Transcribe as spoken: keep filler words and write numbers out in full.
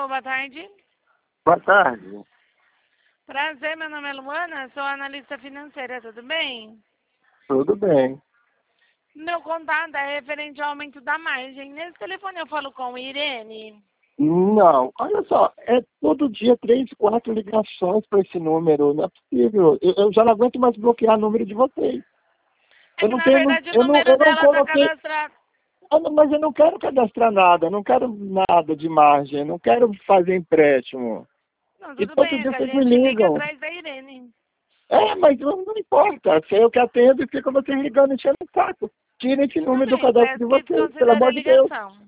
Alô, boa tarde. Boa tarde. Prazer, meu nome é Luana, sou analista financeira, tudo bem? Tudo bem. Meu contato é referente ao aumento da margem. Nesse telefone eu falo com Irene. Não, olha só, é todo dia três, quatro ligações para esse número, não é possível. Eu, eu já não aguento mais bloquear o número de vocês. É Eu que não na tenho, verdade o eu não, número eu não dela está coloquei, cadastrado. ah, não, mas eu não quero cadastrar nada, eu não quero nada de margem, eu não quero fazer empréstimo. Não, E tudo todo bem, é dia que a vocês me gente liga ligam. atrás da Irene. É, mas não, não importa, se eu que atendo e fica vocês ligando enchendo o saco. Tira esse Tudo número do bem, cadastro peço de que vocês, pelo desconsidere a amor de Deus. ligação.